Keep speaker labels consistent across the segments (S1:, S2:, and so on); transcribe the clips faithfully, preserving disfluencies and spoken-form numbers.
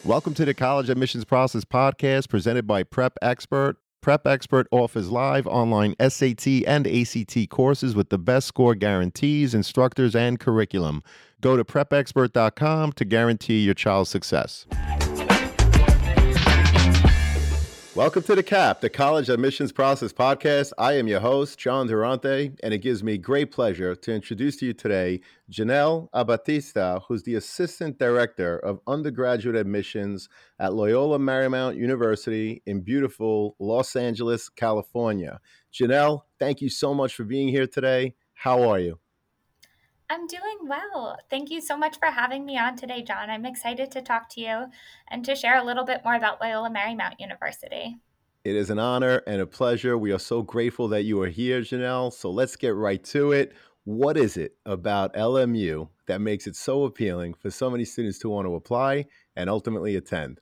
S1: Welcome to the College Admissions Process Podcast presented by Prep Expert. Prep Expert offers live online S A T and A C T courses with the best score guarantees, instructors, and curriculum. Go to prep expert dot com to guarantee your child's success. Welcome to the C A P, the College Admissions Process Podcast. I am your host, John Durante, and it gives me great pleasure to introduce to you today Janelle Abatista, who's the Assistant Director of Undergraduate Admissions at Loyola Marymount University in beautiful Los Angeles, California. Janelle, thank you so much for being here today. How are you?
S2: I'm doing well. Thank you so much for having me on today, John. I'm excited to talk to you and to share a little bit more about Loyola Marymount University.
S1: It is an honor and a pleasure. We are so grateful that you are here, Janelle. So let's get right to it. What is it about L M U that makes it so appealing for so many students to want to apply and ultimately attend?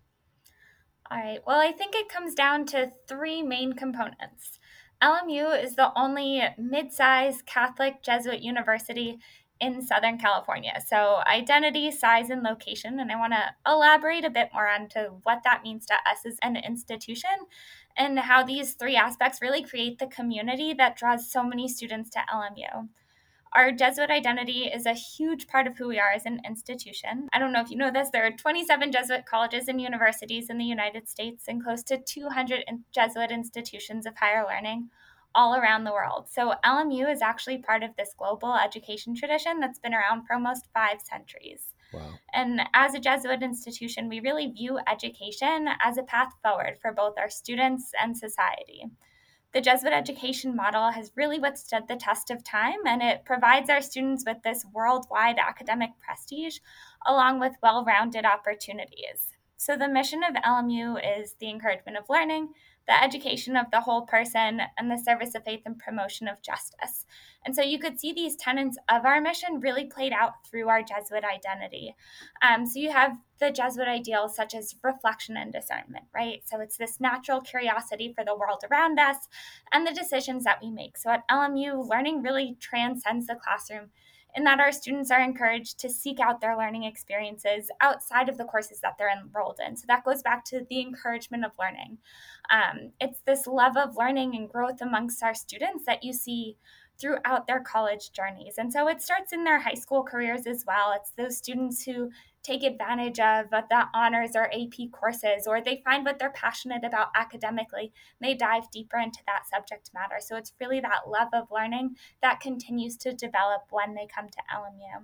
S2: All right. Well, I think it comes down to three main components. L M U is the only mid-sized Catholic Jesuit university in Southern California. So identity, size, and location. And I want to elaborate a bit more onto what that means to us as an institution and how these three aspects really create the community that draws so many students to L M U. Our Jesuit identity is a huge part of who we are as an institution. I don't know if you know this, there are twenty-seven Jesuit colleges and universities in the United States and close to two hundred Jesuit institutions of higher learning all around the world. So L M U is actually part of this global education tradition that's been around for almost five centuries.
S1: Wow.
S2: And as a Jesuit institution, we really view education as a path forward for both our students and society. The Jesuit education model has really withstood the test of time, and it provides our students with this worldwide academic prestige, along with well-rounded opportunities. So the mission of L M U is the encouragement of learning, the education of the whole person, and the service of faith and promotion of justice. And so you could see these tenets of our mission really played out through our Jesuit identity. Um, so you have the Jesuit ideals such as reflection and discernment, right? So it's this natural curiosity for the world around us and the decisions that we make. So at L M U, learning really transcends the classroom in that our students are encouraged to seek out their learning experiences outside of the courses that they're enrolled in. So that goes back to the encouragement of learning. Um, it's this love of learning and growth amongst our students that you see throughout their college journeys. And so it starts in their high school careers as well. It's those students who take advantage of the honors or A P courses, or they find what they're passionate about academically. They dive deeper into that subject matter. So it's really that love of learning that continues to develop when they come to L M U.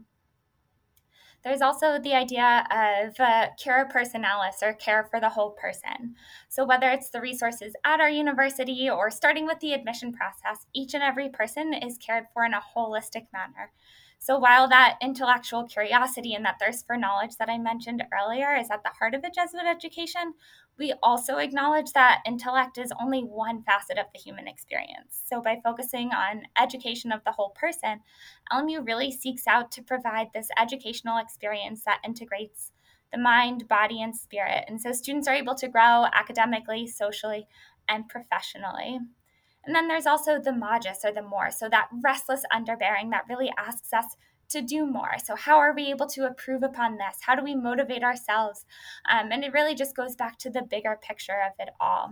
S2: There's also the idea of uh, cura personalis, or care for the whole person. So whether it's the resources at our university or starting with the admission process, each and every person is cared for in a holistic manner. So while that intellectual curiosity and that thirst for knowledge that I mentioned earlier is at the heart of a Jesuit education, we also acknowledge that intellect is only one facet of the human experience. So by focusing on education of the whole person, L M U really seeks out to provide this educational experience that integrates the mind, body, and spirit. And so students are able to grow academically, socially, and professionally. And then there's also the magis, or the more, so that restless underbearing that really asks us to do more. So how are we able to improve upon this? How do we motivate ourselves? Um, and it really just goes back to the bigger picture of it all.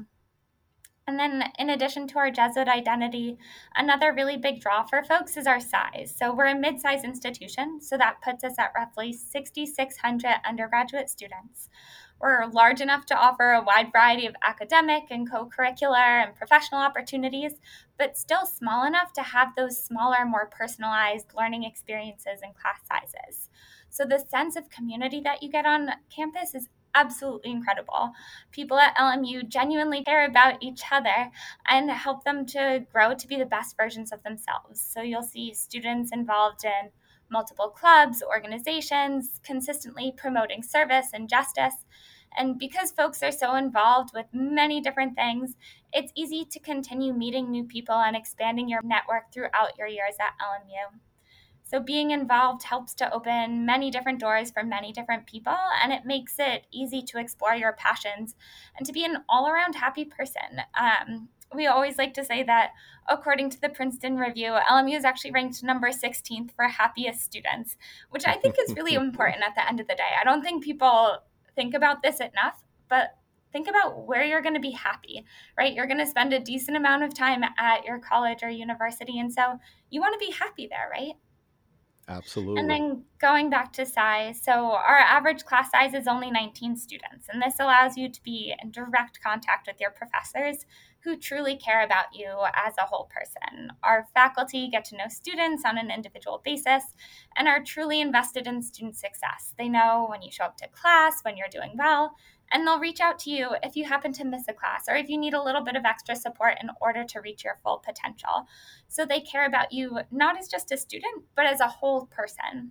S2: And then in addition to our Jesuit identity, another really big draw for folks is our size. So we're a mid-sized institution, so that puts us at roughly six thousand six hundred undergraduate students. We're large enough to offer a wide variety of academic and co-curricular and professional opportunities, but still small enough to have those smaller, more personalized learning experiences and class sizes. So the sense of community that you get on campus is absolutely incredible. People at L M U genuinely care about each other and help them to grow to be the best versions of themselves. So you'll see students involved in multiple clubs, organizations, consistently promoting service and justice. And because folks are so involved with many different things, it's easy to continue meeting new people and expanding your network throughout your years at L M U. So being involved helps to open many different doors for many different people, and it makes it easy to explore your passions and to be an all-around happy person. Um, we always like to say that according to the Princeton Review, L M U is actually ranked number sixteenth for happiest students, which I think is really important at the end of the day. I don't think people think about this enough, but think about where you're going to be happy, right? You're going to spend a decent amount of time at your college or university. And so you want to be happy there, right? And
S1: Absolutely.
S2: then going back to size, so our average class size is only nineteen students, and this allows you to be in direct contact with your professors who truly care about you as a whole person. Our faculty get to know students on an individual basis and are truly invested in student success. They know when you show up to class, when you're doing well, and they'll reach out to you if you happen to miss a class or if you need a little bit of extra support in order to reach your full potential. So they care about you not as just a student, but as a whole person.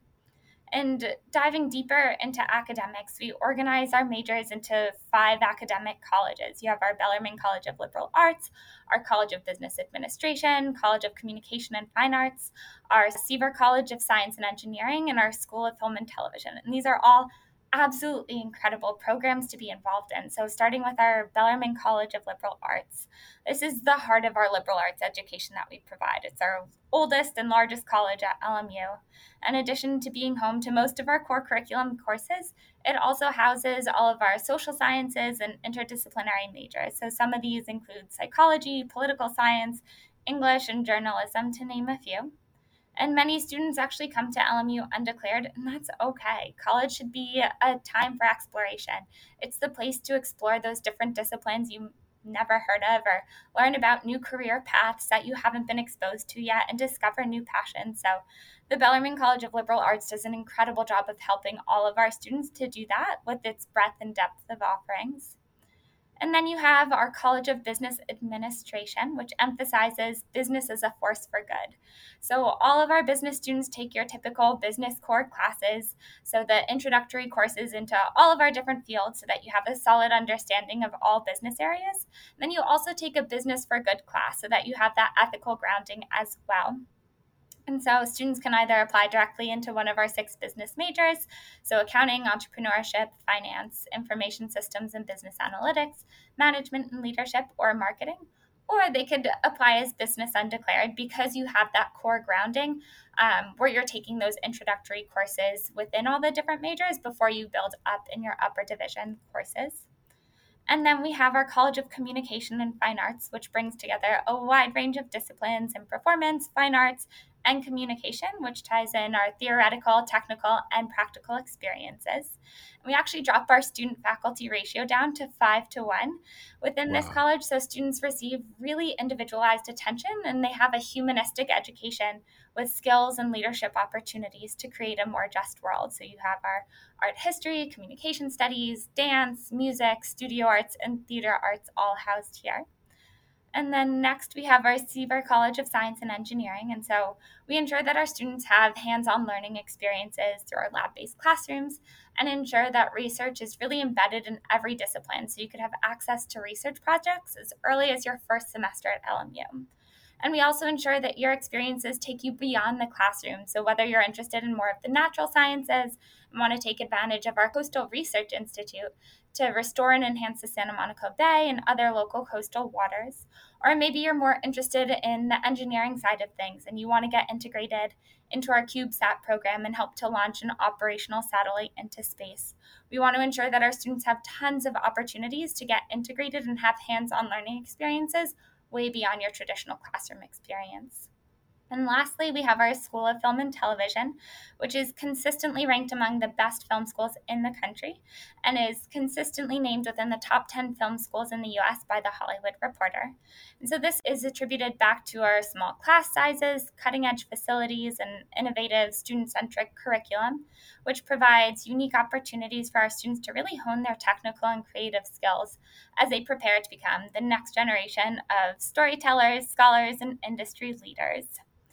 S2: And diving deeper into academics, we organize our majors into five academic colleges. You have our Bellarmine College of Liberal Arts, our College of Business Administration, College of Communication and Fine Arts, our Seaver College of Science and Engineering, and our School of Film and Television. And these are all absolutely incredible programs to be involved in. So starting with our Bellarmine College of Liberal Arts, this is the heart of our liberal arts education that we provide. It's our oldest and largest college at L M U. In addition to being home to most of our core curriculum courses, it also houses all of our social sciences and interdisciplinary majors. So some of these include psychology, political science, English, and journalism, to name a few. And many students actually come to L M U undeclared, and that's okay. College should be a time for exploration. It's the place to explore those different disciplines you never heard of or learn about new career paths that you haven't been exposed to yet and discover new passions. So the Bellarmine College of Liberal Arts does an incredible job of helping all of our students to do that with its breadth and depth of offerings. And then you have our College of Business Administration, which emphasizes business as a force for good. So all of our business students take your typical business core classes, so the introductory courses into all of our different fields so that you have a solid understanding of all business areas. Then you also take a business for good class so that you have that ethical grounding as well. And so students can either apply directly into one of our six business majors, so accounting, entrepreneurship, finance, information systems and business analytics, management and leadership, or marketing, or they could apply as business undeclared because you have that core grounding um, where you're taking those introductory courses within all the different majors before you build up in your upper division courses. And then we have our College of Communication and Fine Arts, which brings together a wide range of disciplines in performance, fine arts, and communication, which ties in our theoretical, technical, and practical experiences. We actually drop our student faculty ratio down to five to one within this
S1: Wow.
S2: college. So students receive really individualized attention and they have a humanistic education with skills and leadership opportunities to create a more just world. So you have our art history, communication studies, dance, music, studio arts, and theater arts all housed here. And then next, we have our Seaver College of Science and Engineering. And so we ensure that our students have hands-on learning experiences through our lab-based classrooms and ensure that research is really embedded in every discipline. So you could have access to research projects as early as your first semester at L M U. And we also ensure that your experiences take you beyond the classroom. So whether you're interested in more of the natural sciences and want to take advantage of our Coastal Research Institute to restore and enhance the Santa Monica Bay and other local coastal waters, or maybe you're more interested in the engineering side of things and you want to get integrated into our CubeSat program and help to launch an operational satellite into space. We want to ensure that our students have tons of opportunities to get integrated and have hands-on learning experiences way beyond your traditional classroom experience. And lastly, we have our School of Film and Television, which is consistently ranked among the best film schools in the country and is consistently named within the top ten film schools in the U S by The Hollywood Reporter. And so this is attributed back to our small class sizes, cutting-edge facilities, and innovative student-centric curriculum, which provides unique opportunities for our students to really hone their technical and creative skills as they prepare to become the next generation of storytellers, scholars, and industry leaders.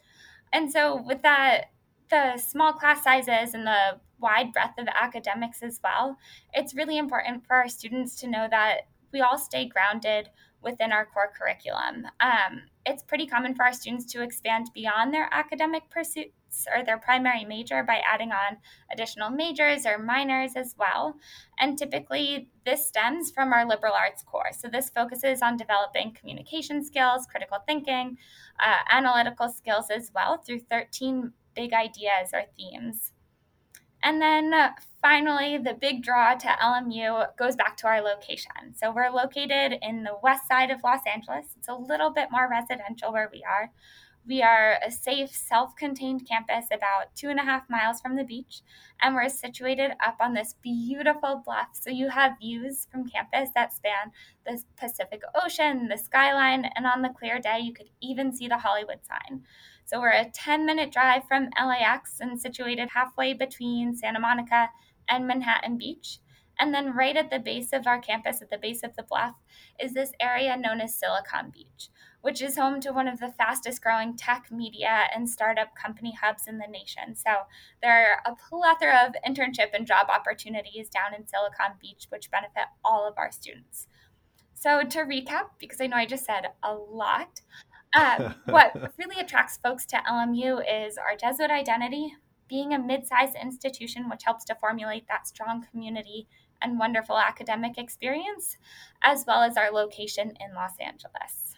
S2: And so with that, the small class sizes and the wide breadth of academics as well, it's really important for our students to know that we all stay grounded within our core curriculum. Um, it's pretty common for our students to expand beyond their academic pursuits or their primary major by adding on additional majors or minors as well. And typically this stems from our liberal arts core. So this focuses on developing communication skills, critical thinking, uh, analytical skills as well through thirteen big ideas or themes. And then uh, finally, the big draw to L M U goes back to our location. So we're located in the west side of Los Angeles. It's a little bit more residential where we are. We are a safe, self contained campus about two and a half miles from the beach, and we're situated up on this beautiful bluff. So you have views from campus that span the Pacific Ocean, the skyline, and on the clear day, you could even see the Hollywood sign. So we're a ten minute drive from L A X and situated halfway between Santa Monica and Manhattan Beach. And then right at the base of our campus, at the base of the bluff, is this area known as Silicon Beach, which is home to one of the fastest growing tech, media, and startup company hubs in the nation. So there are a plethora of internship and job opportunities down in Silicon Beach, which benefit all of our students. So to recap, because I know I just said a lot, um, what really attracts folks to L M U is our Jesuit identity, being a mid-sized institution, which helps to formulate that strong community and wonderful academic experience, as well as our location in Los Angeles.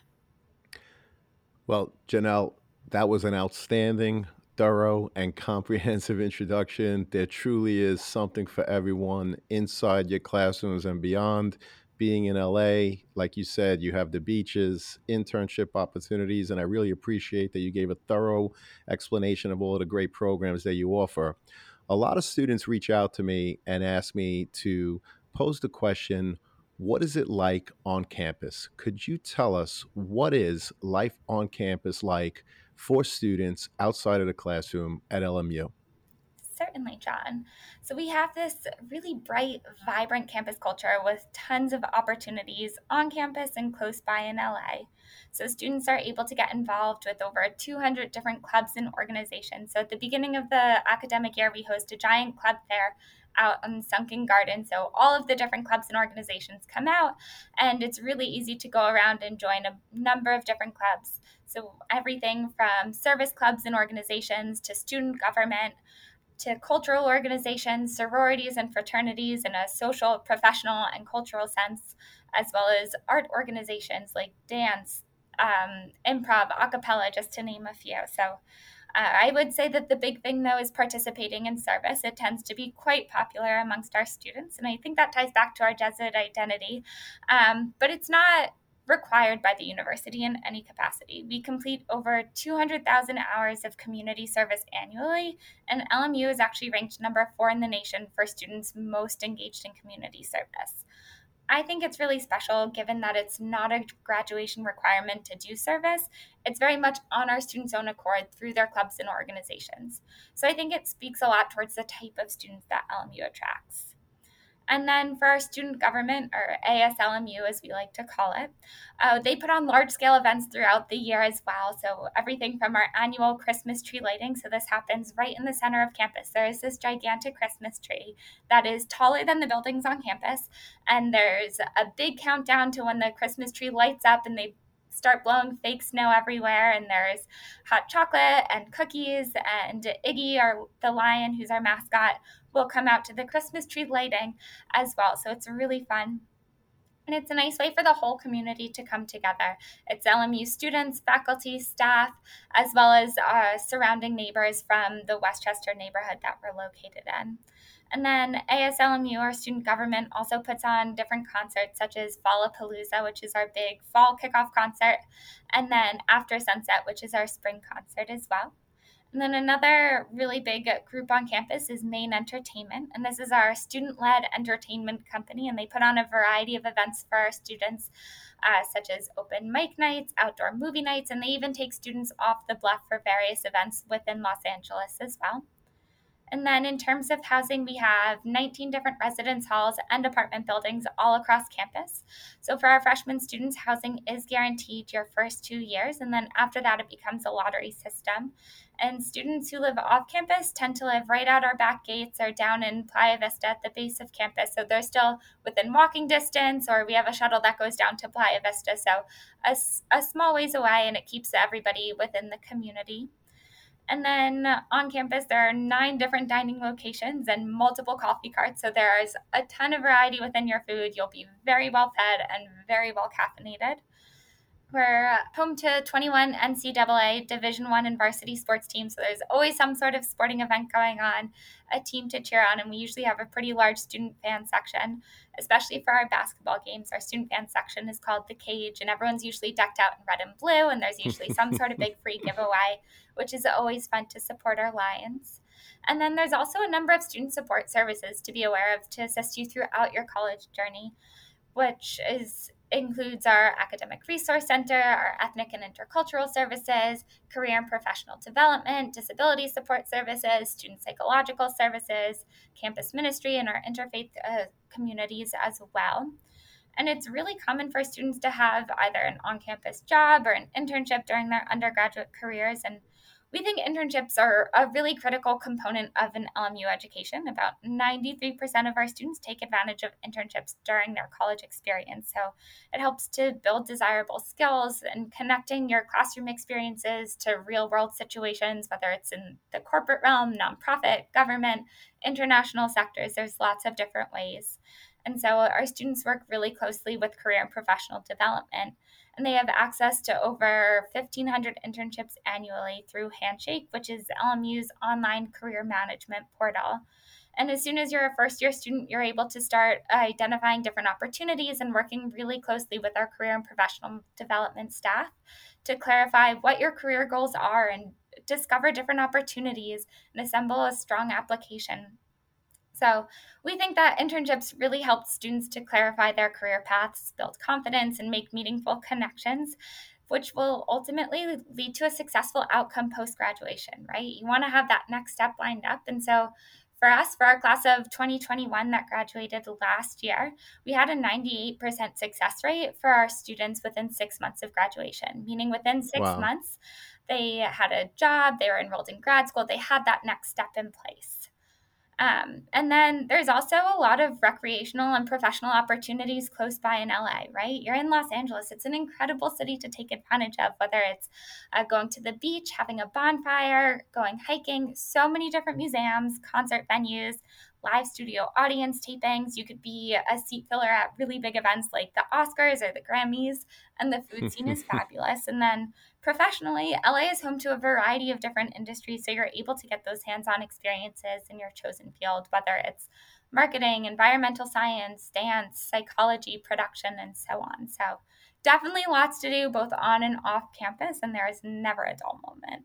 S1: Well, Janelle, that was an outstanding, thorough, and comprehensive introduction. There truly is something for everyone inside your classrooms and beyond. Being in L A, like you said, you have the beaches, internship opportunities, and I really appreciate that you gave a thorough explanation of all of the great programs that you offer. A lot of students reach out to me and ask me to pose the question, what is it like on campus? Could you tell us what is life on campus like for students outside of the classroom at L M U?
S2: Certainly, John. So we have this really bright, vibrant campus culture with tons of opportunities on campus and close by in L A. So students are able to get involved with over two hundred different clubs and organizations. So at the beginning of the academic year, we host a giant club fair out on Sunken Garden. So all of the different clubs and organizations come out, and it's really easy to go around and join a number of different clubs. So everything from service clubs and organizations to student government, to cultural organizations, sororities and fraternities in a social, professional, and cultural sense, as well as art organizations like dance, um, improv, a cappella, just to name a few. So uh, I would say that the big thing, though, is participating in service. It tends to be quite popular amongst our students, and I think that ties back to our Jesuit identity. Um, but it's not required by the university in any capacity. We complete over two hundred thousand hours of community service annually, and L M U is actually ranked number four in the nation for students most engaged in community service. I think it's really special given that it's not a graduation requirement to do service. It's very much on our students' own accord through their clubs and organizations. So I think it speaks a lot towards the type of students that L M U attracts. And then for our student government, or A S L M U as we like to call it, uh, they put on large scale events throughout the year as well. So everything from our annual Christmas tree lighting. So this happens right in the center of campus. There is this gigantic Christmas tree that is taller than the buildings on campus. And there's a big countdown to when the Christmas tree lights up and they start blowing fake snow everywhere, and there's hot chocolate and cookies, and Iggy, our the lion, who's our mascot, will come out to the Christmas tree lighting as well. So it's really fun. And it's a nice way for the whole community to come together. It's L M U students, faculty, staff, as well as uh, surrounding neighbors from the Westchester neighborhood that we're located in. And then A S L M U, our student government, also puts on different concerts such as Fallapalooza, which is our big fall kickoff concert, and then After Sunset, which is our spring concert as well. And then another really big group on campus is Main Entertainment. And this is our student-led entertainment company. And they put on a variety of events for our students, uh, such as open mic nights, outdoor movie nights, and they even take students off the bluff for various events within Los Angeles as well. And then in terms of housing, we have nineteen different residence halls and apartment buildings all across campus. So for our freshman students, housing is guaranteed your first two years. And then after that, it becomes a lottery system. And students who live off campus tend to live right out our back gates or down in Playa Vista at the base of campus. So they're still within walking distance, or we have a shuttle that goes down to Playa Vista. So a, a small ways away, and it keeps everybody within the community. And then on campus, there are nine different dining locations and multiple coffee carts. So there's a ton of variety within your food. You'll be very well fed and very well caffeinated. We're home to twenty-one N C double A Division One and varsity sports teams, so there's always some sort of sporting event going on, a team to cheer on, and we usually have a pretty large student fan section, especially for our basketball games. Our student fan section is called The Cage, and everyone's usually decked out in red and blue, and there's usually some sort of big free giveaway, which is always fun to support our Lions. And then there's also a number of student support services to be aware of to assist you throughout your college journey, which is includes our Academic Resource Center, our Ethnic and Intercultural Services, Career and Professional Development, Disability Support Services, Student Psychological Services, Campus Ministry, and our interfaith uh, communities as well. And it's really common for students to have either an on-campus job or an internship during their undergraduate careers. And we think internships are a really critical component of an L M U education. About ninety-three percent of our students take advantage of internships during their college experience. So it helps to build desirable skills and connecting your classroom experiences to real world situations, whether it's in the corporate realm, nonprofit, government, international sectors. There's lots of different ways. And so our students work really closely with career and professional development, and they have access to over fifteen hundred internships annually through Handshake, which is L M U's online career management portal. And as soon as you're a first year student, you're able to start identifying different opportunities and working really closely with our career and professional development staff to clarify what your career goals are and discover different opportunities and assemble a strong application. So we think that internships really help students to clarify their career paths, build confidence, and make meaningful connections, which will ultimately lead to a successful outcome post-graduation, right? You want to have that next step lined up. And so for us, for our class of twenty twenty-one that graduated last year, we had a ninety-eight percent success rate for our students within six months of graduation, meaning within six
S1: Wow.
S2: months, they had a job, they were enrolled in grad school, they had that next step in place. Um, and then there's also a lot of recreational and professional opportunities close by in L A, right? You're in Los Angeles. It's an incredible city to take advantage of, whether it's uh, going to the beach, having a bonfire, going hiking, so many different museums, concert venues, live studio audience tapings. You could be a seat filler at really big events like the Oscars or the Grammys, and the food scene is fabulous. And then professionally, L A is home to a variety of different industries, so you're able to get those hands-on experiences in your chosen field, whether it's marketing, environmental science, dance, psychology, production, and so on. So definitely lots to do both on and off campus, and there is never a dull moment.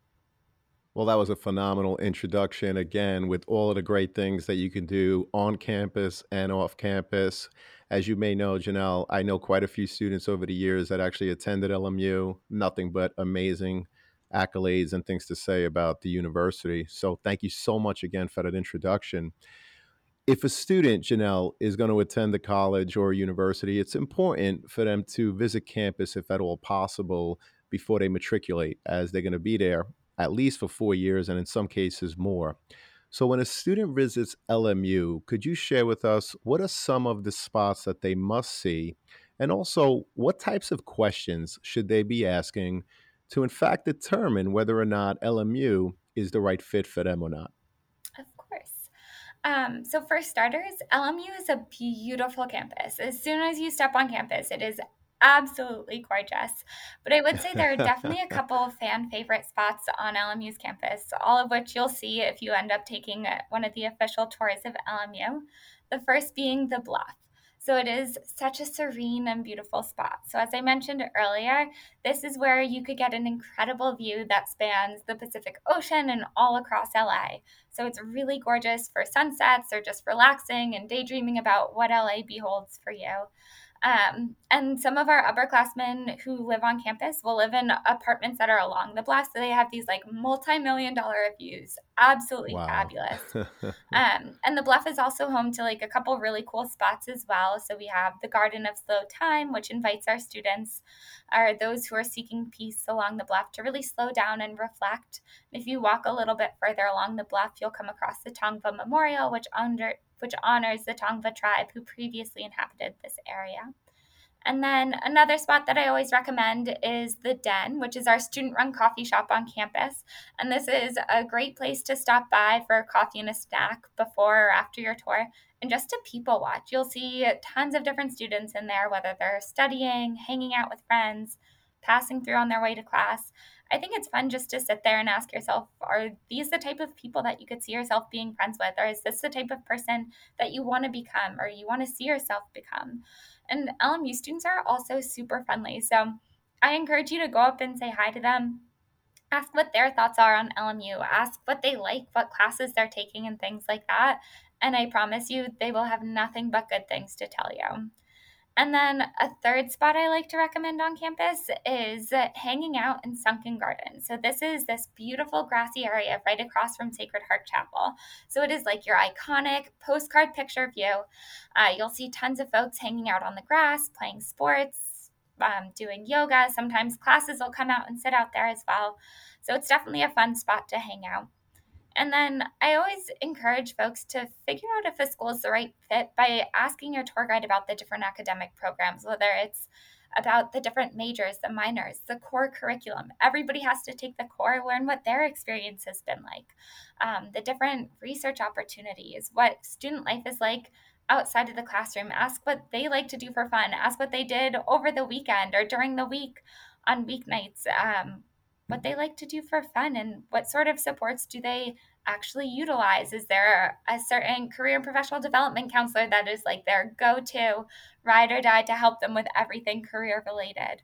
S1: Well, that was a phenomenal introduction again with all of the great things that you can do on campus and off campus. As you may know, Janelle, I know quite a few students over the years that actually attended L M U, nothing but amazing accolades and things to say about the university. So thank you so much again for that introduction. If a student, Janelle, is going to attend a college or a university, it's important for them to visit campus if at all possible before they matriculate, as they're going to be there at least for four years and in some cases more. So, when a student visits L M U, could you share with us what are some of the spots that they must see? And also, what types of questions should they be asking to, in fact, determine whether or not L M U is the right fit for them or not?
S2: Of course. Um, so for starters, L M U is a beautiful campus. As soon as you step on campus, it is absolutely gorgeous. But I would say there are definitely a couple of fan favorite spots on L M U's campus, all of which you'll see if you end up taking uh, one of the official tours of L M U. The first being the Bluff. So it is such a serene and beautiful spot. So as I mentioned earlier, this is where you could get an incredible view that spans the Pacific Ocean and all across L A. So it's really gorgeous for sunsets or just relaxing and daydreaming about what L A beholds for you. Um, and some of our upperclassmen who live on campus will live in apartments that are along the bluff. So they have these like multi-million dollar views. Absolutely
S1: Wow.
S2: fabulous. Um, and the bluff is also home to like a couple really cool spots as well. So we have the Garden of Slow Time, which invites our students or those who are seeking peace along the bluff to really slow down and reflect. If you walk a little bit further along the bluff, you'll come across the Tongva Memorial, which under which honors the Tongva tribe who previously inhabited this area. And then another spot that I always recommend is the Den, which is our student-run coffee shop on campus. And this is a great place to stop by for a coffee and a snack before or after your tour, and just to people watch. You'll see tons of different students in there, whether they're studying, hanging out with friends, passing through on their way to class. I think it's fun just to sit there and ask yourself, are these the type of people that you could see yourself being friends with? Or is this the type of person that you want to become or you want to see yourself become? And L M U students are also super friendly. So I encourage you to go up and say hi to them. Ask what their thoughts are on L M U. Ask what they like, what classes they're taking, and things like that. And I promise you, they will have nothing but good things to tell you. And then a third spot I like to recommend on campus is hanging out in Sunken Garden. So this is this beautiful grassy area right across from Sacred Heart Chapel. So it is like your iconic postcard picture view. Uh, you'll see tons of folks hanging out on the grass, playing sports, um, doing yoga. Sometimes classes will come out and sit out there as well. So it's definitely a fun spot to hang out. And then I always encourage folks to figure out if a school is the right fit by asking your tour guide about the different academic programs, whether it's about the different majors, the minors, the core curriculum. Everybody has to take the core, learn what their experience has been like, um, the different research opportunities, what student life is like outside of the classroom. Ask what they like to do for fun. Ask what they did over the weekend or during the week on weeknights. Um, what they like to do for fun and what sort of supports do they actually utilize. Is there a certain career and professional development counselor that is like their go-to ride or die to help them with everything career related?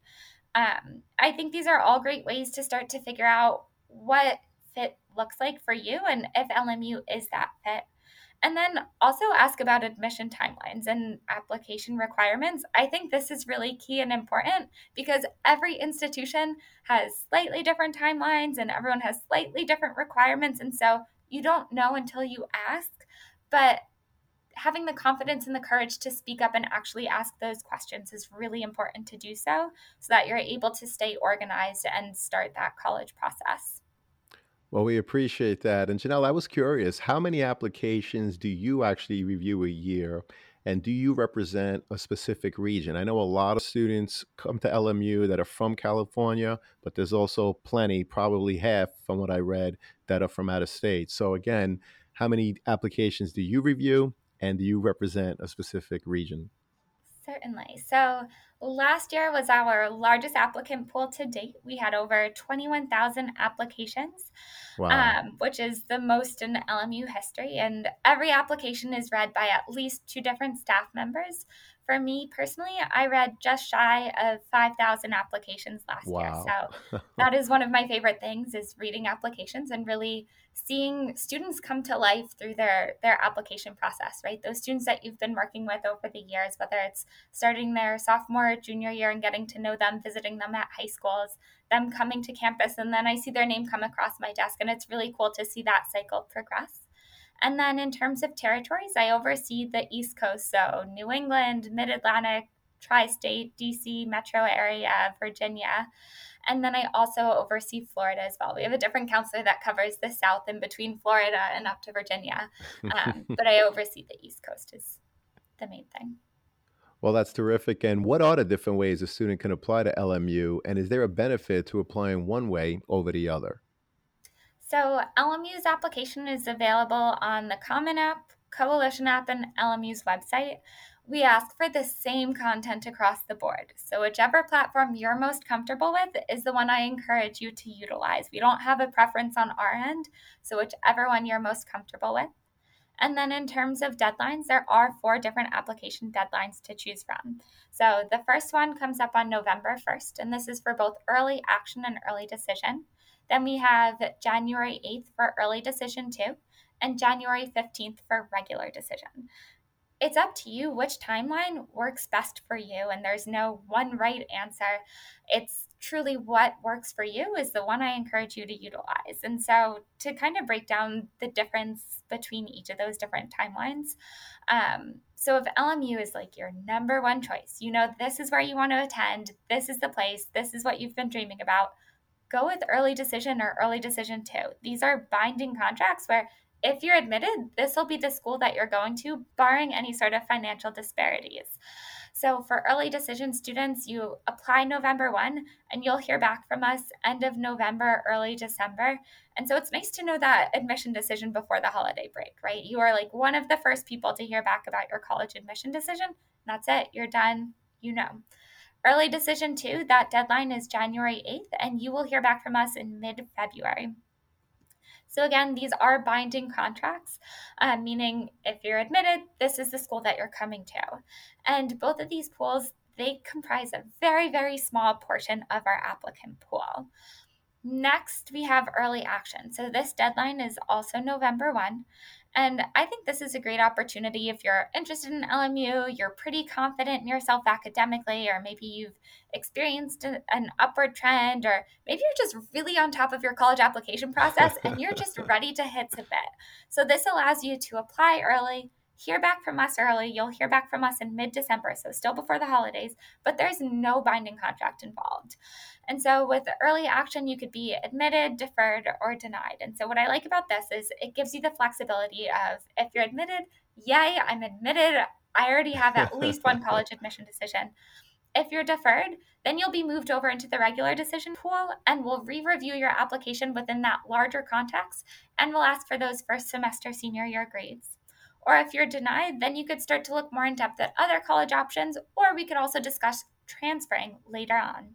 S2: Um, I think these are all great ways to start to figure out what fit looks like for you and if L M U is that fit. And then also ask about admission timelines and application requirements. I think this is really key and important because every institution has slightly different timelines and everyone has slightly different requirements. And so you don't know until you ask. But having the confidence and the courage to speak up and actually ask those questions is really important to do so, so that you're able to stay organized and start that college process.
S1: Well, we appreciate that. And Janelle, I was curious, how many applications do you actually review a year? And do you represent a specific region? I know a lot of students come to L M U that are from California, but there's also plenty, probably half from what I read, that are from out of state. So again, how many applications do you review? And do you represent a specific region?
S2: Certainly. So last year was our largest applicant pool to date. We had over twenty-one thousand applications,
S1: Wow.
S2: um, which is the most in L M U history. And every application is read by at least two different staff members. For me personally, I read just shy of five thousand applications last year.
S1: Wow.
S2: So that is one of my favorite things is reading applications and really seeing students come to life through their their application process, right? Those students that you've been working with over the years, whether it's starting their sophomore or junior year and getting to know them, visiting them at high schools, them coming to campus, and then I see their name come across my desk, and it's really cool to see that cycle progress. And then in terms of territories, I oversee the East Coast, so New England, Mid Atlantic, Tri State, D C, metro area, Virginia. And then I also oversee Florida as well. We have a different counselor that covers the South in between Florida and up to Virginia. Um, but I oversee the East Coast is the main thing.
S1: Well, that's terrific. And what are the different ways a student can apply to L M U? And is there a benefit to applying one way over the other?
S2: So L M U's application is available on the Common App, Coalition app, and L M U's website. We ask for the same content across the board. So whichever platform you're most comfortable with is the one I encourage you to utilize. We don't have a preference on our end, so whichever one you're most comfortable with. And then in terms of deadlines, there are four different application deadlines to choose from. So the first one comes up on November first, and this is for both early action and early decision. Then we have January eighth for early decision two, and January fifteenth for regular decision. It's up to you which timeline works best for you, and there's no one right answer. It's truly what works for you is the one I encourage you to utilize. And so to kind of break down the difference between each of those different timelines, um, so if L M U is like your number one choice, you know this is where you want to attend, this is the place, this is what you've been dreaming about, go with early decision or early decision two. These are binding contracts where if you're admitted, this will be the school that you're going to, barring any sort of financial disparities. So for early decision students, you apply November first and you'll hear back from us end of November, early December. And so it's nice to know that admission decision before the holiday break, right? You are like one of the first people to hear back about your college admission decision. That's it. You're done. You know. Early decision two, that deadline is January eighth, and you will hear back from us in mid-February. So again, these are binding contracts, uh, meaning if you're admitted, this is the school that you're coming to. And both of these pools, they comprise a very, very small portion of our applicant pool. Next, we have early action. So this deadline is also November first. And I think this is a great opportunity if you're interested in L M U, you're pretty confident in yourself academically, or maybe you've experienced a, an upward trend, or maybe you're just really on top of your college application process and you're just ready to hit submit. So this allows you to apply early, hear back from us early. You'll hear back from us in mid-December, so still before the holidays, but there's no binding contract involved. And so with early action, you could be admitted, deferred, or denied. And so what I like about this is it gives you the flexibility of, if you're admitted, yay, I'm admitted. I already have at least one college admission decision. If you're deferred, then you'll be moved over into the regular decision pool, and we'll re-review your application within that larger context, and we'll ask for those first semester senior year grades. Or if you're denied, then you could start to look more in depth at other college options, or we could also discuss transferring later on.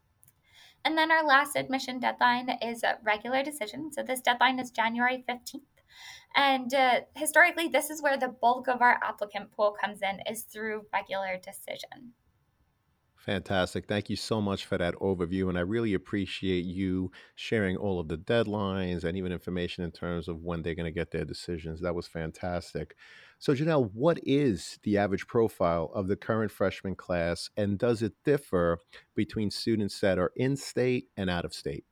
S2: And then our last admission deadline is a regular decision. So this deadline is January fifteenth. And uh, historically, this is where the bulk of our applicant pool comes in, is through regular decision.
S1: Fantastic. Thank you so much for that overview. And I really appreciate you sharing all of the deadlines and even information in terms of when they're going to get their decisions. That was fantastic. So, Janelle, what is the average profile of the current freshman class, and does it differ between students that are in state and out of state?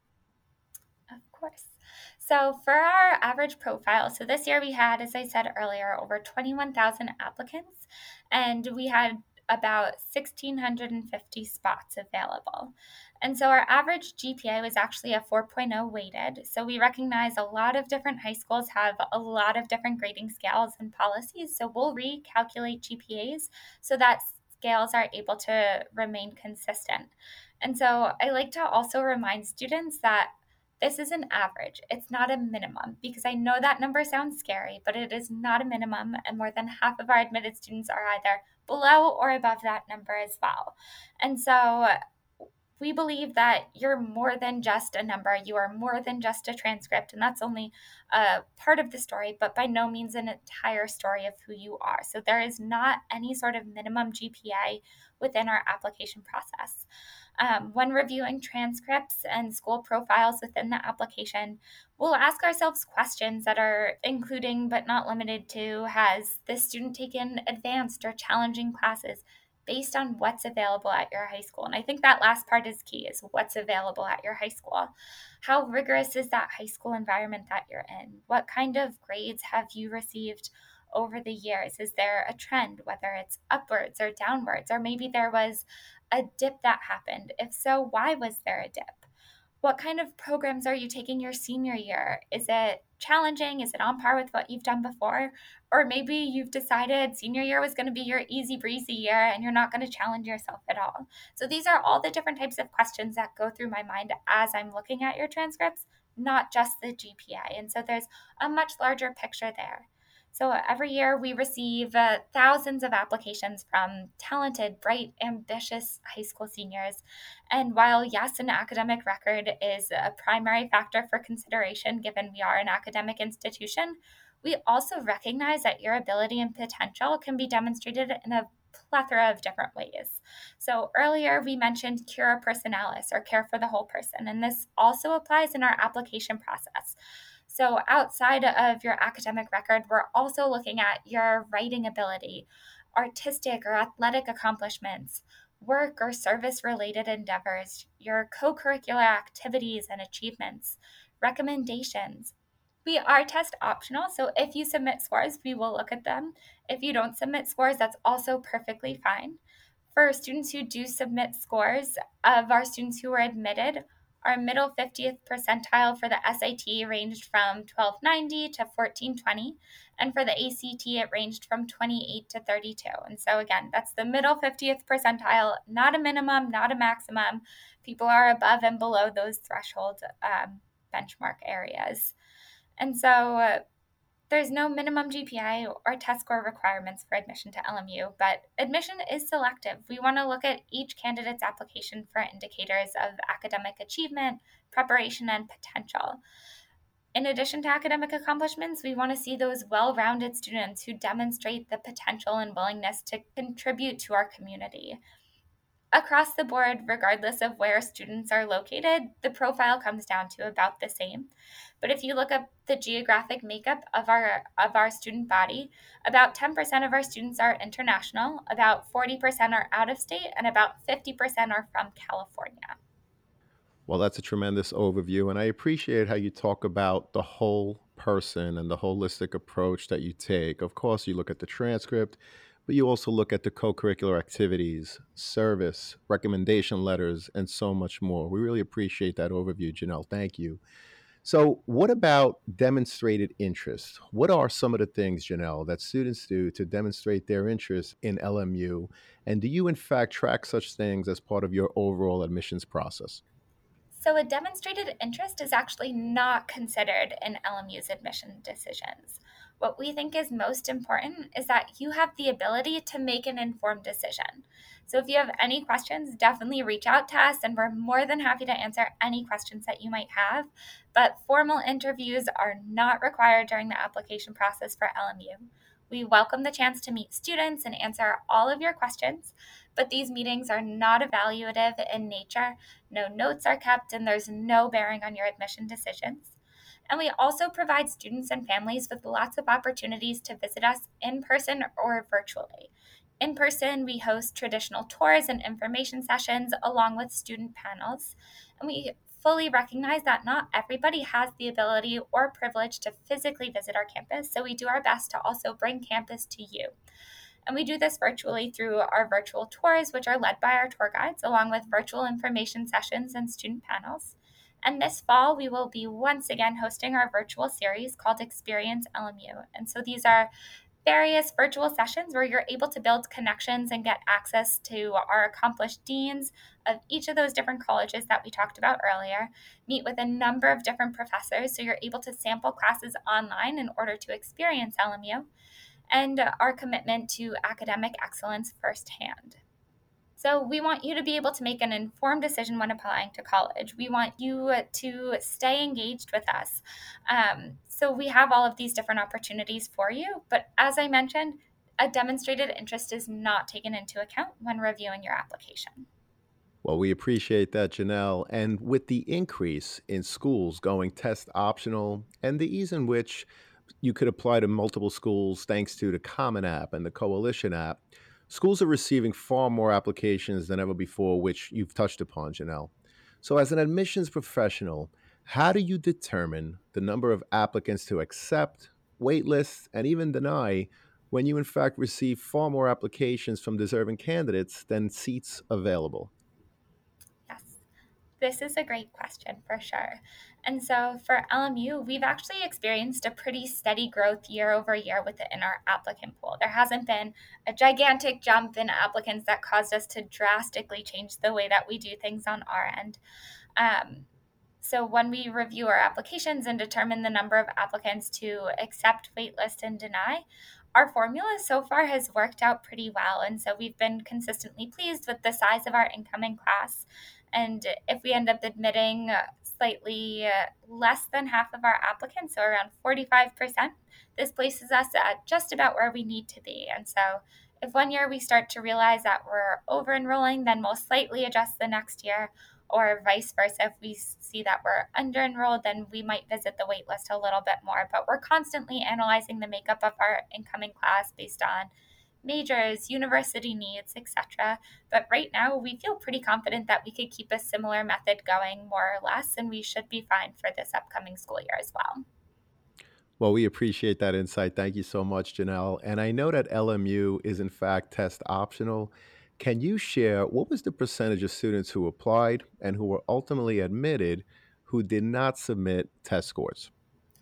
S2: Of course. So for our average profile, so this year we had, as I said earlier, over twenty-one thousand applicants, and we had about one thousand six hundred fifty spots available. And so our average G P A was actually a four point oh weighted. So we recognize a lot of different high schools have a lot of different grading scales and policies. So we'll recalculate G P As so that scales are able to remain consistent. And so I like to also remind students that this is an average. It's not a minimum, because I know that number sounds scary, but it is not a minimum, and more than half of our admitted students are either below or above that number as well. And so we believe that you're more than just a number. You are more than just a transcript, and that's only a part of the story, but by no means an entire story of who you are. So there is not any sort of minimum G P A within our application process. Um, when reviewing transcripts and school profiles within the application, we'll ask ourselves questions that are including but not limited to: has this student taken advanced or challenging classes based on what's available at your high school? And I think that last part is key, is what's available at your high school. How rigorous is that high school environment that you're in? What kind of grades have you received over the years? Is there a trend, whether it's upwards or downwards, or maybe there was a dip that happened? If so, why was there a dip? What kind of programs are you taking your senior year? Is it challenging? Is it on par with what you've done before? Or maybe you've decided senior year was going to be your easy breezy year and you're not going to challenge yourself at all. So these are all the different types of questions that go through my mind as I'm looking at your transcripts, not just the G P A. And so there's a much larger picture there. So every year we receive uh, thousands of applications from talented, bright, ambitious high school seniors. And while, yes, an academic record is a primary factor for consideration, given we are an academic institution, we also recognize that your ability and potential can be demonstrated in a plethora of different ways. So earlier we mentioned cura personalis, or care for the whole person, and this also applies in our application process. So outside of your academic record, we're also looking at your writing ability, artistic or athletic accomplishments, work or service-related endeavors, your co-curricular activities and achievements, recommendations. We are test optional, so if you submit scores, we will look at them. If you don't submit scores, that's also perfectly fine. For students who do submit scores, of our students who were admitted, our middle fiftieth percentile for the S A T ranged from twelve ninety to fourteen twenty, and for the A C T it ranged from twenty-eight to thirty-two. And so again, that's the middle fiftieth percentile, not a minimum, not a maximum. People are above and below those threshold um, benchmark areas. And so uh, There's no minimum G P A or test score requirements for admission to L M U, but admission is selective. We want to look at each candidate's application for indicators of academic achievement, preparation, and potential. In addition to academic accomplishments, we want to see those well rounded students who demonstrate the potential and willingness to contribute to our community. Across the board, regardless of where students are located, the profile comes down to about the same. But if you look up the geographic makeup of our of our student body, about ten percent of our students are international, about forty percent are out of state, and about fifty percent are from California.
S1: Well, that's a tremendous overview. And I appreciate how you talk about the whole person and the holistic approach that you take. Of course, you look at the transcript, but you also look at the co curricular activities, service, recommendation letters, and so much more. We really appreciate that overview, Janelle. Thank you. So, what about demonstrated interest? What are some of the things, Janelle, that students do to demonstrate their interest in L M U? And do you, in fact, track such things as part of your overall admissions process?
S2: So, a demonstrated interest is actually not considered in L M U's admission decisions. What we think is most important is that you have the ability to make an informed decision. So, if you have any questions, definitely reach out to us, and we're more than happy to answer any questions that you might have. But formal interviews are not required during the application process for L M U. We welcome the chance to meet students and answer all of your questions, but these meetings are not evaluative in nature. No notes are kept, and there's no bearing on your admission decisions. And we also provide students and families with lots of opportunities to visit us in person or virtually. In person, we host traditional tours and information sessions along with student panels. And we fully recognize that not everybody has the ability or privilege to physically visit our campus, so we do our best to also bring campus to you. And we do this virtually through our virtual tours, which are led by our tour guides, along with virtual information sessions and student panels. And this fall, we will be once again hosting our virtual series called Experience L M U. And so these are various virtual sessions where you're able to build connections and get access to our accomplished deans of each of those different colleges that we talked about earlier, meet with a number of different professors so you're able to sample classes online in order to experience L M U, and our commitment to academic excellence firsthand. So, we want you to be able to make an informed decision when applying to college. We want you to stay engaged with us. Um, so, we have all of these different opportunities for you. But as I mentioned, a demonstrated interest is not taken into account when reviewing your application.
S1: Well, we appreciate that, Janelle. And with the increase in schools going test optional and the ease in which you could apply to multiple schools thanks to the Common App and the Coalition app, schools are receiving far more applications than ever before, which you've touched upon, Janelle. So, as an admissions professional, how do you determine the number of applicants to accept, waitlist, and even deny when you, in fact, receive far more applications from deserving candidates than seats available?
S2: Yes. This is a great question for sure. And so for L M U, we've actually experienced a pretty steady growth year over year within our applicant pool. There hasn't been a gigantic jump in applicants that caused us to drastically change the way that we do things on our end. Um, so when we review our applications and determine the number of applicants to accept, waitlist, and deny, our formula so far has worked out pretty well. And so we've been consistently pleased with the size of our incoming class. And if we end up admitting slightly uh, less than half of our applicants, so around forty-five percent, this places us at just about where we need to be. And so if one year we start to realize that we're over enrolling, then we'll slightly adjust the next year, or vice versa. If we see that we're under enrolled, then we might visit the wait list a little bit more. But we're constantly analyzing the makeup of our incoming class based on majors, university needs, et cetera. But right now, we feel pretty confident that we could keep a similar method going more or less, and we should be fine for this upcoming school year as well.
S1: Well, we appreciate that insight. Thank you so much, Janelle. And I know that L M U is, in fact, test optional. Can you share what was the percentage of students who applied and who were ultimately admitted who did not submit test scores?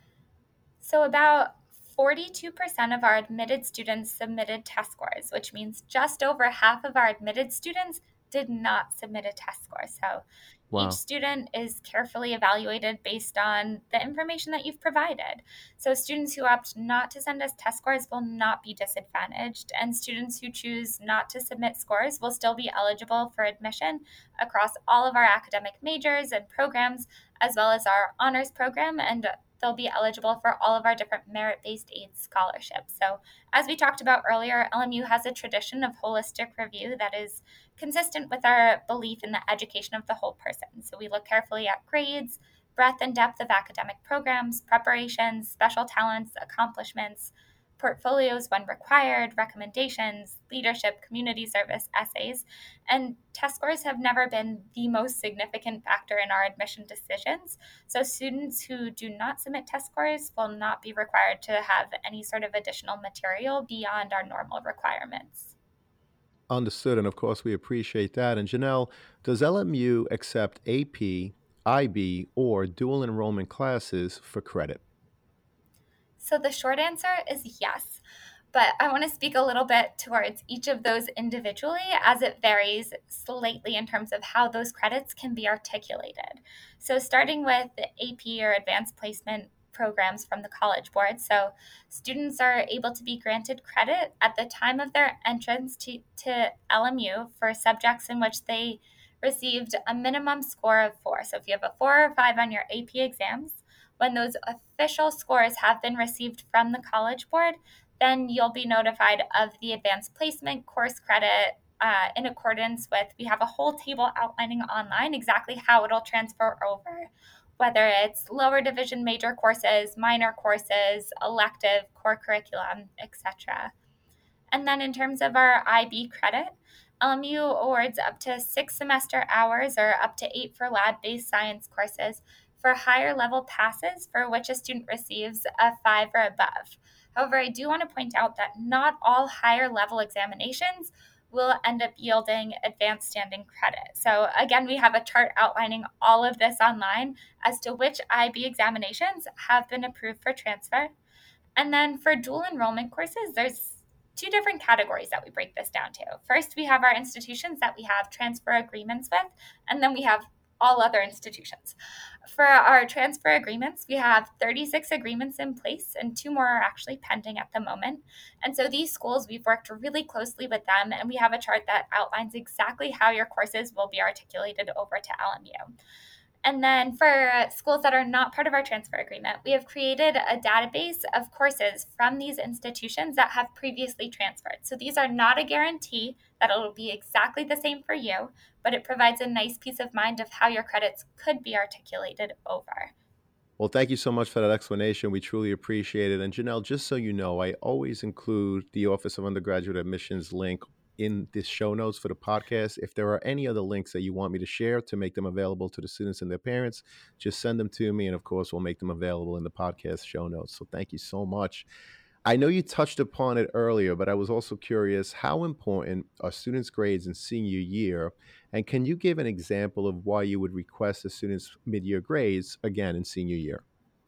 S2: So, about forty-two percent of our admitted students submitted test scores, which means just over half of our admitted students did not submit a test score. So, Each
S1: Wow.
S2: student is carefully evaluated based on the information that you've provided. So, students who opt not to send us test scores will not be disadvantaged, and students who choose not to submit scores will still be eligible for admission across all of our academic majors and programs, as well as our honors program, and they'll be eligible for all of our different merit based aid scholarships. So, as we talked about earlier, L M U has a tradition of holistic review that is consistent with our belief in the education of the whole person. So we look carefully at grades, breadth and depth of academic programs, preparations, special talents, accomplishments, portfolios when required, recommendations, leadership, community service, essays, and test scores have never been the most significant factor in our admission decisions. So students who do not submit test scores will not be required to have any sort of additional material beyond our normal requirements.
S1: Understood. And of course, we appreciate that. And Janelle, does L M U accept A P, I B, or dual enrollment classes for credit?
S2: So the short answer is yes. But I want to speak a little bit towards each of those individually as it varies slightly in terms of how those credits can be articulated. So, starting with the A P or advanced placement programs from the College Board. So, students are able to be granted credit at the time of their entrance to, to L M U for subjects in which they received a minimum score of four. So, if you have a four or five on your A P exams, when those official scores have been received from the College Board, then you'll be notified of the advanced placement course credit uh, in accordance with, we have a whole table outlining online exactly how it'll transfer over, whether it's lower division major courses, minor courses, elective, core curriculum, et cetera. And then in terms of our I B credit, L M U awards up to six semester hours or up to eight for lab-based science courses for higher level passes for which a student receives a five or above. However, I do want to point out that not all higher level examinations will end up yielding advanced standing credit. So again, we have a chart outlining all of this online as to which I B examinations have been approved for transfer. And then for dual enrollment courses, there's two different categories that we break this down to. First, we have our institutions that we have transfer agreements with, and then we have all other institutions. For our transfer agreements, we have thirty-six agreements in place, and two more are actually pending at the moment. And so these schools, we've worked really closely with them, and we have a chart that outlines exactly how your courses will be articulated over to L M U. And then for schools that are not part of our transfer agreement, we have created a database of courses from these institutions that have previously transferred. So these are not a guarantee that it'll be exactly the same for you, but it provides a nice peace of mind of how your credits could be articulated over.
S1: Well, thank you so much for that explanation. We truly appreciate it. And Janelle, just so you know, I always include the Office of Undergraduate Admissions link in the show notes for the podcast. If there are any other links that you want me to share to make them available to the students and their parents, just send them to me. And of course, we'll make them available in the podcast show notes. So thank you so much. I know you touched upon it earlier, but I was also curious, how important are students' grades in senior year? And can you give an example of why you would request a student's mid-year grades again in senior year?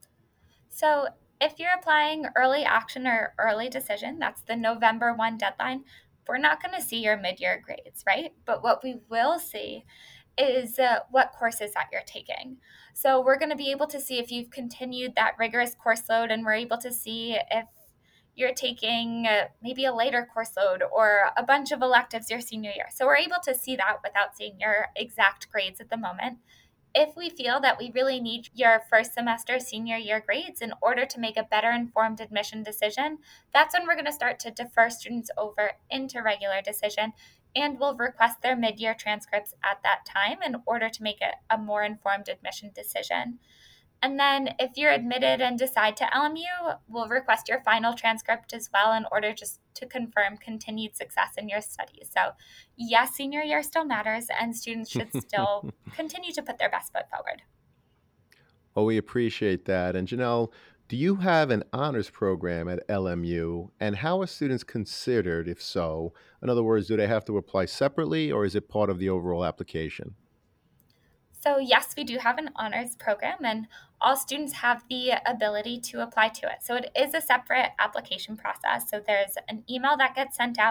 S2: So if you're applying early action or early decision, that's the November first deadline, we're not going to see your mid-year grades, right? But what we will see is uh, what courses that you're taking. So we're going to be able to see if you've continued that rigorous course load, and we're able to see if you're taking uh, maybe a later course load or a bunch of electives your senior year. So we're able to see that without seeing your exact grades at the moment. If we feel that we really need your first semester senior year grades in order to make a better informed admission decision, that's when we're going to start to defer students over into regular decision, and we'll request their mid-year transcripts at that time in order to make it a more informed admission decision. And then if you're admitted and decide to L M U, we'll request your final transcript as well in order just to confirm continued success in your studies. So yes, senior year still matters, and students should still continue to put their best foot forward.
S1: Well, we appreciate that. And Janelle, do you have an honors program at L M U? And how are students considered, if so? In other words, do they have to apply separately or is it part of the overall application?
S2: So yes, we do have an honors program, and all students have the ability to apply to it. So it is a separate application process. So there's an email that gets sent out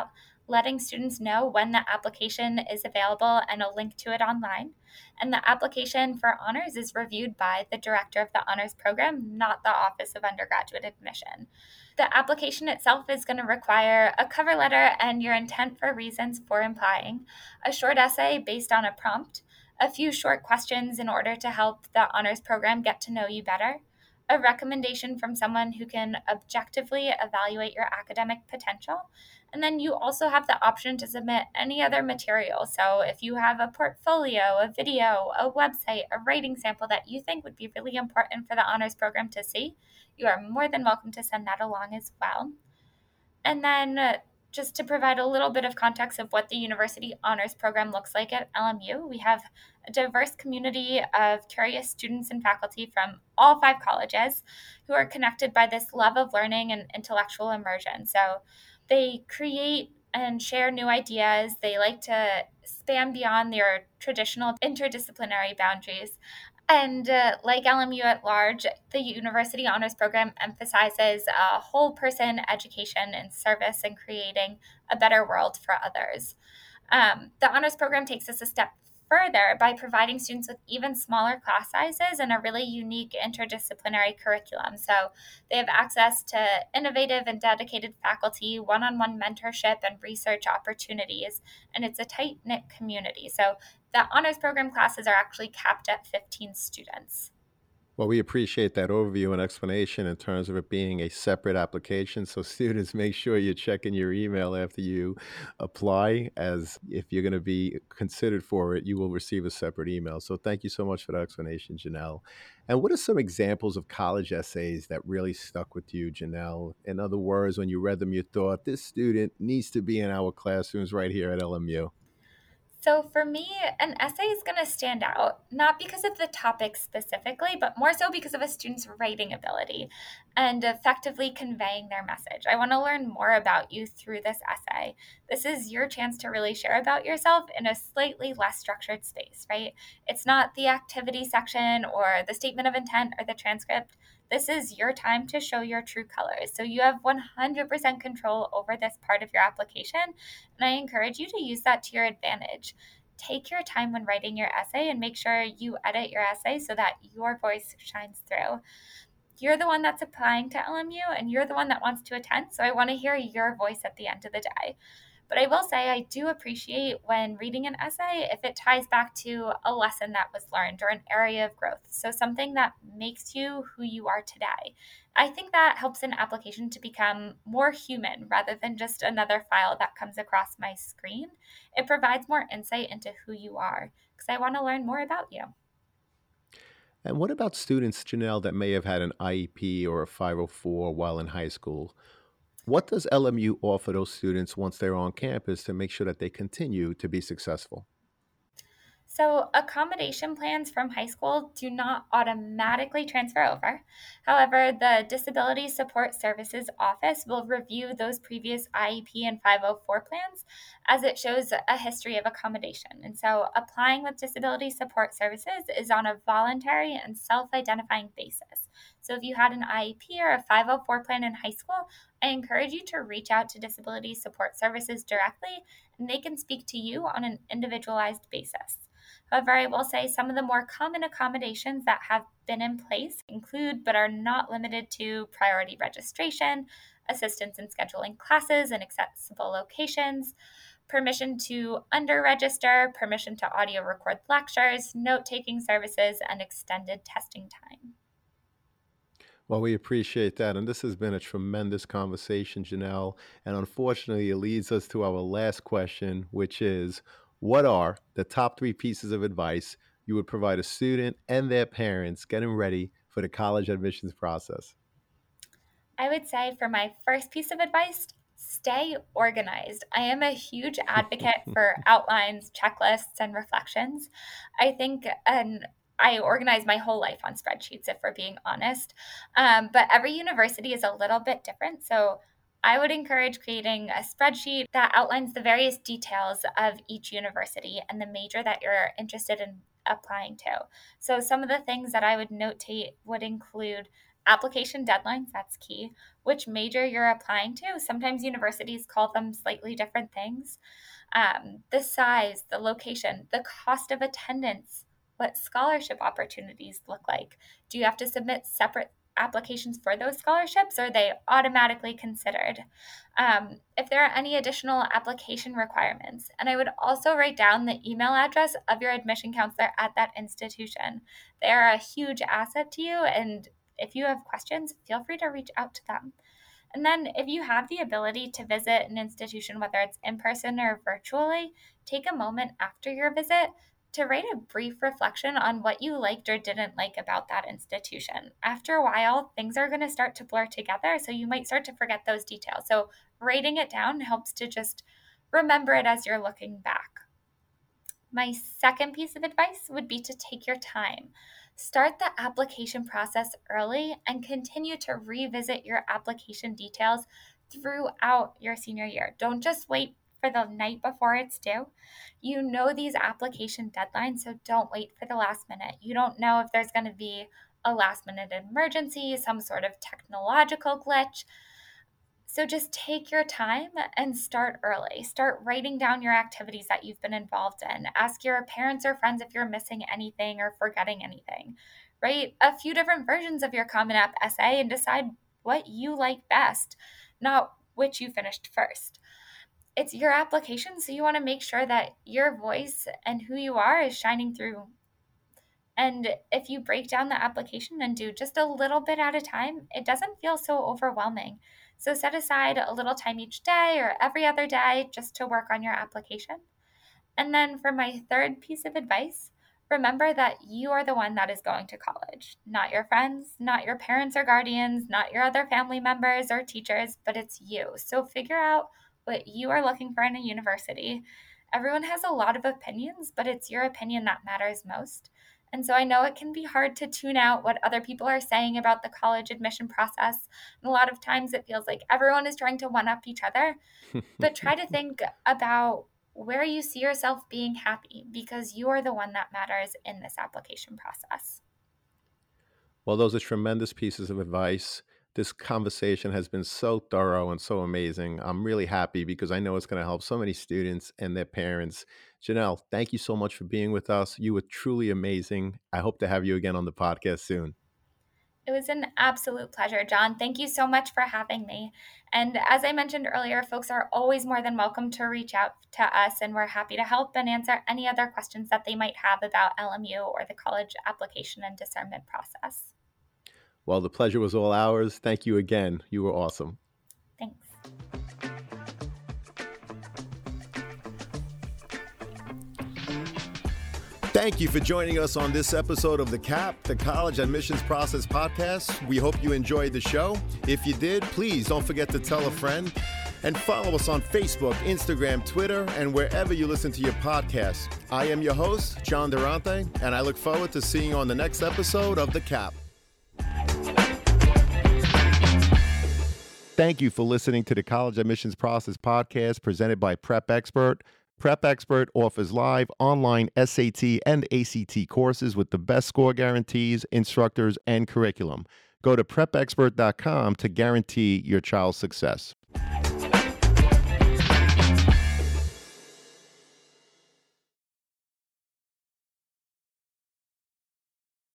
S2: letting students know when the application is available and a link to it online. And the application for honors is reviewed by the director of the honors program, not the Office of Undergraduate Admission. The application itself is going to require a cover letter and your intent for reasons for applying, a short essay based on a prompt, a few short questions in order to help the honors program get to know you better, a recommendation from someone who can objectively evaluate your academic potential. And then you also have the option to submit any other material. So if you have a portfolio, a video, a website, a writing sample that you think would be really important for the honors program to see, you are more than welcome to send that along as well. And then uh, just to provide a little bit of context of what the University Honors Program looks like at L M U, we have a diverse community of curious students and faculty from all five colleges who are connected by this love of learning and intellectual immersion. So they create and share new ideas. They like to span beyond their traditional interdisciplinary boundaries. And uh, like L M U at large, the University Honors Program emphasizes a whole person education and service in creating a better world for others. Um, the Honors Program takes us a step further by providing students with even smaller class sizes and a really unique interdisciplinary curriculum. So they have access to innovative and dedicated faculty, one-on-one mentorship, and research opportunities, and it's a tight-knit community. So the Honors Program classes are actually capped at fifteen students.
S1: Well, we appreciate that overview and explanation in terms of it being a separate application. So, students, make sure you're checking your email after you apply, as if you're going to be considered for it, you will receive a separate email. So, thank you so much for that explanation, Janelle. And what are some examples of college essays that really stuck with you, Janelle? In other words, when you read them, you thought this student needs to be in our classrooms right here at L M U.
S2: So for me, an essay is going to stand out, not because of the topic specifically, but more so because of a student's writing ability and effectively conveying their message. I want to learn more about you through this essay. This is your chance to really share about yourself in a slightly less structured space, right? It's not the activity section or the statement of intent or the transcript. This is your time to show your true colors. So you have one hundred percent control over this part of your application, and I encourage you to use that to your advantage. Take your time when writing your essay and make sure you edit your essay so that your voice shines through. You're the one that's applying to L M U and you're the one that wants to attend, so I want to hear your voice at the end of the day. But I will say I do appreciate when reading an essay if it ties back to a lesson that was learned or an area of growth. So something that makes you who you are today. I think that helps an application to become more human rather than just another file that comes across my screen. It provides more insight into who you are because I want to learn more about you.
S1: And what about students, Janelle, that may have had an I E P or a five oh four while in high school? What does L M U offer those students once they're on campus to make sure that they continue to be successful?
S2: So, accommodation plans from high school do not automatically transfer over. However, the Disability Support Services Office will review those previous I E P and five oh four plans as it shows a history of accommodation. And so, applying with Disability Support Services is on a voluntary and self identifying basis. So, if you had an I E P or a five oh four plan in high school, I encourage you to reach out to Disability Support Services directly, and they can speak to you on an individualized basis. However, I will say some of the more common accommodations that have been in place include, but are not limited to, priority registration, assistance in scheduling classes in accessible locations, permission to under-register, permission to audio record lectures, note-taking services, and extended testing time.
S1: Well, we appreciate that. And this has been a tremendous conversation, Janelle. And unfortunately, it leads us to our last question, which is what are the top three pieces of advice you would provide a student and their parents getting ready for the college admissions process?
S2: I would say for my first piece of advice, stay organized. I am a huge advocate for outlines, checklists, and reflections. I think, and I organize my whole life on spreadsheets, if we're being honest. Um, but every university is a little bit different. So I would encourage creating a spreadsheet that outlines the various details of each university and the major that you're interested in applying to. So some of the things that I would notate would include Application deadlines, that's key. Which major you're applying to. Sometimes universities call them slightly different things. Um, the size, the location, the cost of attendance, what scholarship opportunities look like. Do you have to submit separate applications for those scholarships, or are they automatically considered? Um, if there are any additional application requirements. And I would also write down the email address of your admission counselor at that institution. They are a huge asset to you, and if you have questions, feel free to reach out to them. And then if you have the ability to visit an institution, whether it's in person or virtually, take a moment after your visit to write a brief reflection on what you liked or didn't like about that institution. After a while, things are going to start to blur together, so you might start to forget those details. So writing it down helps to just remember it as you're looking back. My second piece of advice would be to take your time. Start the application process early and continue to revisit your application details throughout your senior year. Don't just wait for the night before it's due. You know these application deadlines, so don't wait for the last minute. You don't know if there's going to be a last minute emergency, some sort of technological glitch. So just take your time and start early. Start writing down your activities that you've been involved in. Ask your parents or friends if you're missing anything or forgetting anything. Write a few different versions of your Common App essay and decide what you like best, not which you finished first. It's your application, so you want to make sure that your voice and who you are is shining through. And if you break down the application and do just a little bit at a time, it doesn't feel so overwhelming. So set aside a little time each day or every other day just to work on your application. And then for my third piece of advice, remember that you are the one that is going to college, not your friends, not your parents or guardians, not your other family members or teachers, but it's you. So figure out what you are looking for in a university. Everyone has a lot of opinions, but it's your opinion that matters most. And so I know it can be hard to tune out what other people are saying about the college admission process. And a lot of times it feels like everyone is trying to one-up each other. But try to think about where you see yourself being happy, because you are the one that matters in this application process.
S1: Well, those are tremendous pieces of advice. This conversation has been so thorough and so amazing. I'm really happy because I know it's going to help so many students and their parents. Janelle, thank you so much for being with us. You were truly amazing. I hope to have you again on the podcast soon.
S2: It was an absolute pleasure, John. Thank you so much for having me. And as I mentioned earlier, folks are always more than welcome to reach out to us, and we're happy to help and answer any other questions that they might have about L M U or the college application and discernment process.
S1: Well, the pleasure was all ours. Thank you again. You were awesome.
S2: Thanks.
S1: Thank you for joining us on this episode of the C A P, the College Admissions Process Podcast. We hope you enjoyed the show. If you did, please don't forget to tell a friend and follow us on Facebook, Instagram, Twitter, and wherever you listen to your podcasts. I am your host, John Durante, and I look forward to seeing you on the next episode of the C A P. Thank you for listening to the College Admissions Process Podcast presented by Prep Expert. Prep Expert offers live online S A T and A C T courses with the best score guarantees, instructors, and curriculum. Go to prep expert dot com to guarantee your child's success.